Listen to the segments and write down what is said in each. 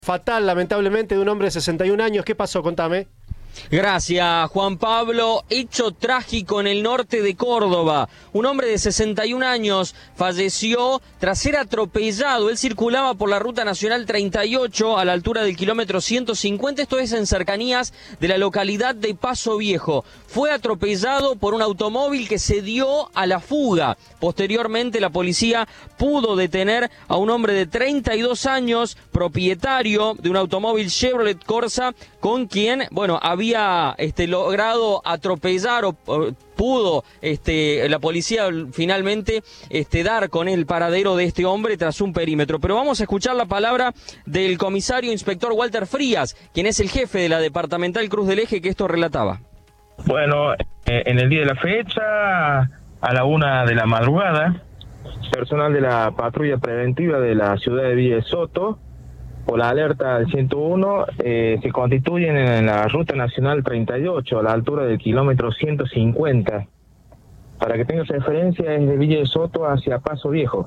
Fatal, lamentablemente, de un hombre de 61 años. ¿Qué pasó? Contame. Gracias, Juan Pablo. Hecho trágico en el norte de Córdoba. Un hombre de 61 años falleció tras ser atropellado. Él circulaba por la Ruta Nacional 38 a la altura del kilómetro 150. Esto es en cercanías de la localidad de Paso Viejo. Fue atropellado por un automóvil que se dio a la fuga. Posteriormente, la policía pudo detener a un hombre de 32 años, propietario de un automóvil Chevrolet Corsa, con quien, había logrado atropellar o pudo la policía finalmente dar con el paradero de este hombre tras un perímetro. Pero vamos a escuchar la palabra del comisario inspector Walter Frías, quien es el jefe de la departamental Cruz del Eje, que esto relataba. Bueno, en el día de la fecha, a la 1 de la madrugada, personal de la patrulla preventiva de la ciudad de Villa de Soto, por la alerta del 101, se constituyen en la Ruta Nacional 38, a la altura del kilómetro 150. Para que tengas referencia, es de Villa de Soto hacia Paso Viejo,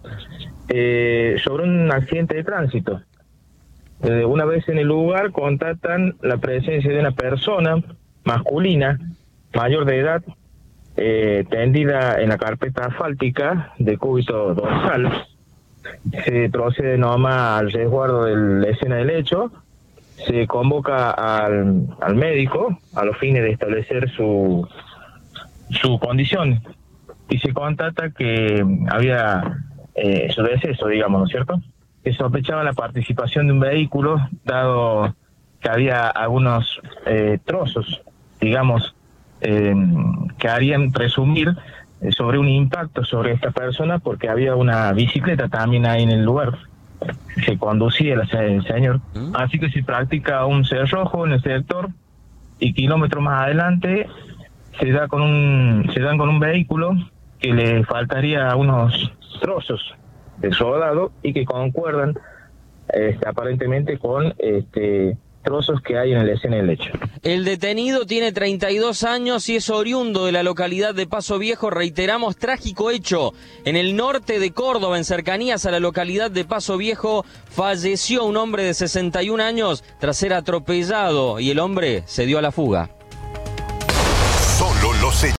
sobre un accidente de tránsito. Una vez en el lugar, contatan la presencia de una persona masculina, mayor de edad, tendida en la carpeta asfáltica de cúbito dorsal. Se procede nomás al resguardo de la escena del hecho, se convoca al médico a los fines de establecer su condición y se constata que había su deceso, digamos, ¿no es cierto? Se sospechaba la participación de un vehículo, dado que había algunos trozos, digamos, que harían presumir sobre un impacto sobre esta persona, porque había una bicicleta también ahí en el lugar. Se conducía el señor. Así que se practica un cerrojo en el sector y kilómetros más adelante se dan con un vehículo que le faltaría unos trozos de rodado y que concuerdan aparentemente con trozos que hay en la escena del hecho. El detenido tiene 32 años y es oriundo de la localidad de Paso Viejo. Reiteramos, trágico hecho en el norte de Córdoba, en cercanías a la localidad de Paso Viejo. Falleció un hombre de 61 años tras ser atropellado y el hombre se dio a la fuga.